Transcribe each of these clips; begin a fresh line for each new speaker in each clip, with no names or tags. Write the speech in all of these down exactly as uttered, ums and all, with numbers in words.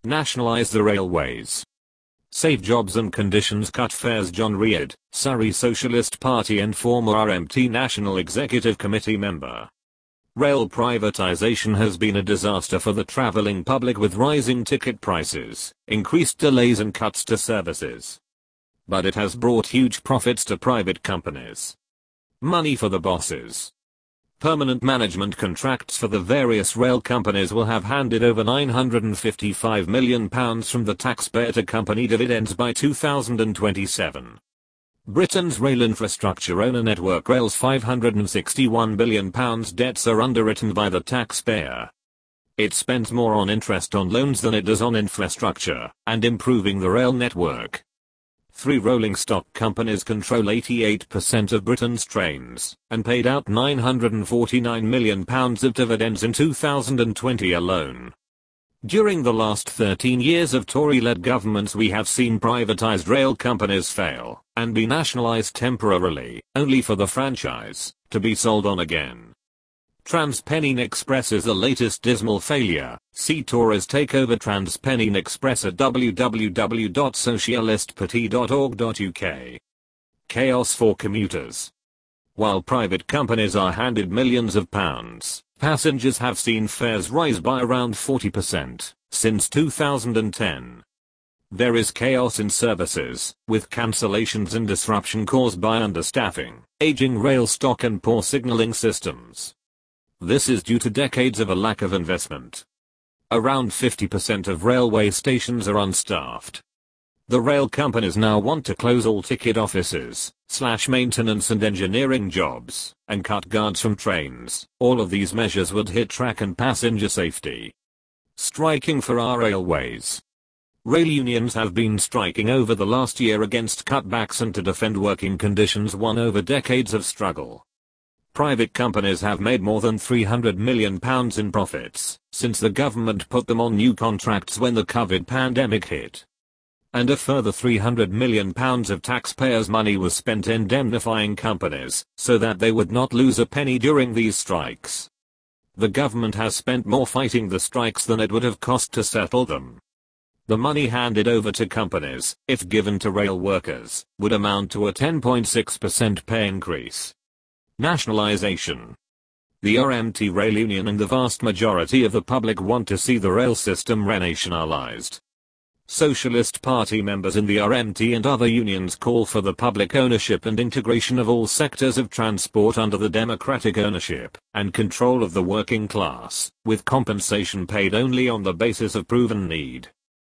Nationalize the railways. Save jobs and conditions, cut fares. John Reid, Surrey Socialist Party and former R M T National Executive Committee member. Rail privatization has been a disaster for the travelling public, with rising ticket prices, increased delays and cuts to services. But it has brought huge profits to private companies. Money for the bosses. Permanent management contracts for the various rail companies will have handed over nine hundred fifty-five million pounds from the taxpayer to company dividends by two thousand twenty-seven. Britain's rail infrastructure owner Network Rail's five hundred sixty-one billion pounds debts are underwritten by the taxpayer. It spends more on interest on loans than it does on infrastructure and improving the rail network. Three rolling stock companies control eighty-eight percent of Britain's trains and paid out nine hundred forty-nine million pounds of dividends in two thousand twenty alone. During the last thirteen years of Tory-led governments, we have seen privatised rail companies fail and be nationalised temporarily, only for the franchise to be sold on again. TransPennine Express is the latest dismal failure. See Tories take over TransPennine Express at w w w dot socialist party dot org dot u k. Chaos for commuters. While private companies are handed millions of pounds, passengers have seen fares rise by around forty percent since two thousand ten. There is chaos in services, with cancellations and disruption caused by understaffing, aging rail stock and poor signalling systems. This is due to decades of a lack of investment. Around fifty percent of railway stations are unstaffed. The rail companies now want to close all ticket offices, slash maintenance and engineering jobs, and cut guards from trains. All of these measures would hit track and passenger safety. Striking for our railways. Rail unions have been striking over the last year against cutbacks and to defend working conditions won over decades of struggle. Private companies have made more than three hundred million pounds in profits since the government put them on new contracts when the COVID pandemic hit. And a further three hundred million pounds of taxpayers' money was spent indemnifying companies so that they would not lose a penny during these strikes. The government has spent more fighting the strikes than it would have cost to settle them. The money handed over to companies, if given to rail workers, would amount to a ten point six percent pay increase. Nationalisation. The R M T Rail Union and the vast majority of the public want to see the rail system renationalised. Socialist Party members in the R M T and other unions call for the public ownership and integration of all sectors of transport under the democratic ownership and control of the working class, with compensation paid only on the basis of proven need.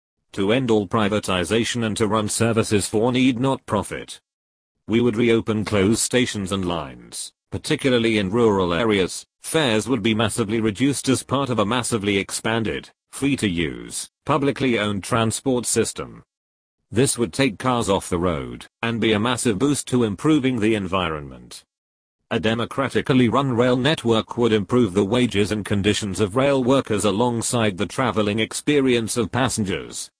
To end all privatisation and to run services for need, not profit. We would reopen closed stations and lines. Particularly in rural areas, fares would be massively reduced as part of a massively expanded, free-to-use, publicly owned transport system. This would take cars off the road and be a massive boost to improving the environment. A democratically run rail network would improve the wages and conditions of rail workers alongside the traveling experience of passengers.